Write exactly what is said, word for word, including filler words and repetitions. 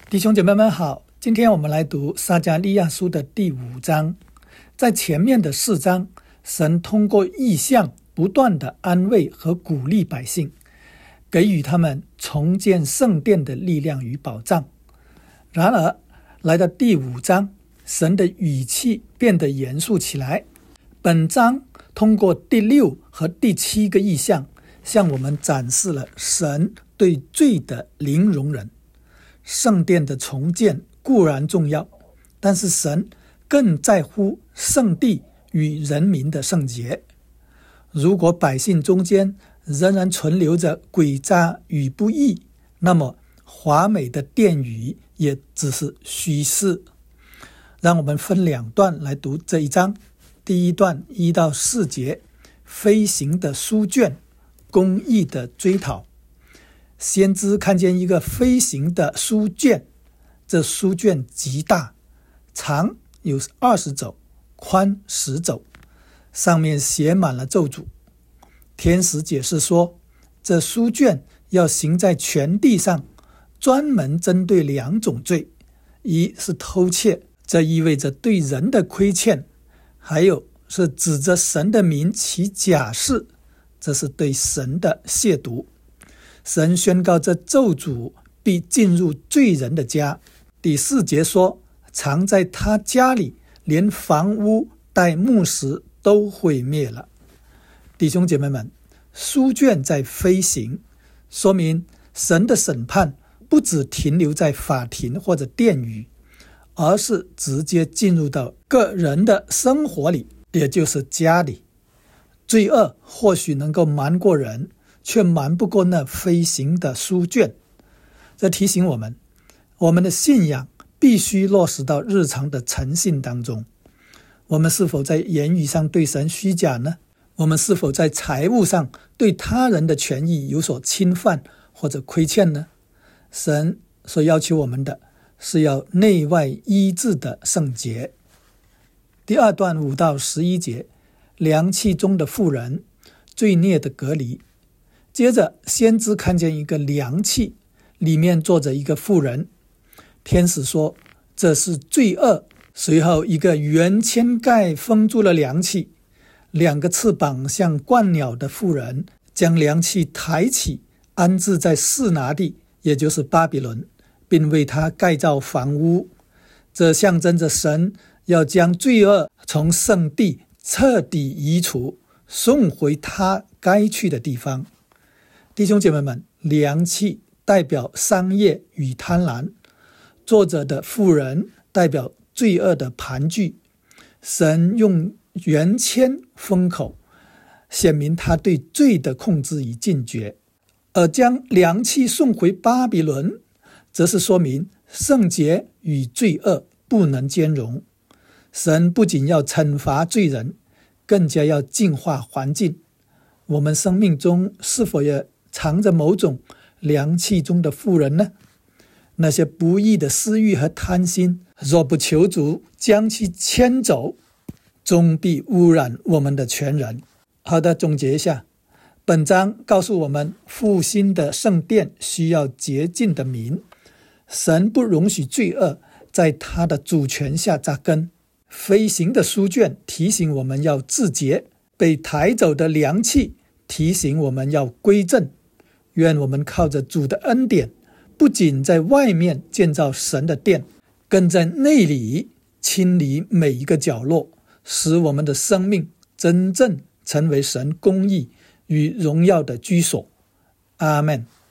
弟兄姐妹们好，今天我们来读撒迦利亚书的第五章。在前面的四章，神通过异象不断的安慰和鼓励百姓，给予他们重建圣殿的力量与保障。然而来到第五章，神的语气变得严肃起来。本章通过第六和第七个异象，向我们展示了神对罪的零容忍。圣殿的重建固然重要，但是神更在乎圣地与人民的圣洁。如果百姓中间仍然存留着诡诈与不义，那么华美的殿宇也只是虚事。让我们分两段来读这一章。第一段一到四节，飞行的书卷，公义的追讨。先知看见一个飞行的书卷，这书卷极大，长有二十肘，宽十肘，上面写满了咒诅。天使解释说，这书卷要行在全地上，专门针对两种罪，一是偷窃，这意味着对人的亏欠；还有是指着神的名起假誓，这是对神的亵渎。神宣告这咒诅必进入罪人的家。第四节说，藏在他家里，连房屋带木石都毁灭了。弟兄姐妹们，书卷在飞行，说明神的审判不只停留在法庭或者殿宇，而是直接进入到个人的生活里，也就是家里。罪恶或许能够瞒过人，却瞒不过那飞行的书卷。这提醒我们，我们的信仰必须落实到日常的诚信当中。我们是否在言语上对神虚假呢？我们是否在财务上对他人的权益有所侵犯或者亏欠呢？神所要求我们的是要内外一致的圣洁。第二段五到十一节，凉气中的妇人，罪孽的隔离。接着先知看见一个凉气，里面坐着一个妇人。天使说这是罪恶。随后一个圆铅盖封住了凉气，两个翅膀像鹳鸟的妇人将凉气抬起，安置在示拿地，也就是巴比伦，并为他盖造房屋。这象征着神要将罪恶从圣地彻底移除，送回他该去的地方。弟兄姐妹们，凉气代表商业与贪婪，作者的妇人代表罪恶的盘踞。神用圆铅封口，显明他对罪的控制与禁绝。而将凉气送回巴比伦，则是说明圣洁与罪恶不能兼容。神不仅要惩罚罪人，更加要净化环境。我们生命中是否也藏着某种凉气中的妇人呢？那些不义的私欲和贪心，若不求主将其牵走，终必污染我们的全人。好的，总结一下，本章告诉我们，复兴的圣殿需要洁净的民。神不容许罪恶在他的主权下扎根。飞行的书卷提醒我们要自洁，被抬走的凉气提醒我们要归正。愿我们靠着主的恩典，不仅在外面建造神的殿，更在内里清理每一个角落，使我们的生命真正成为神公义与荣耀的居所。阿们。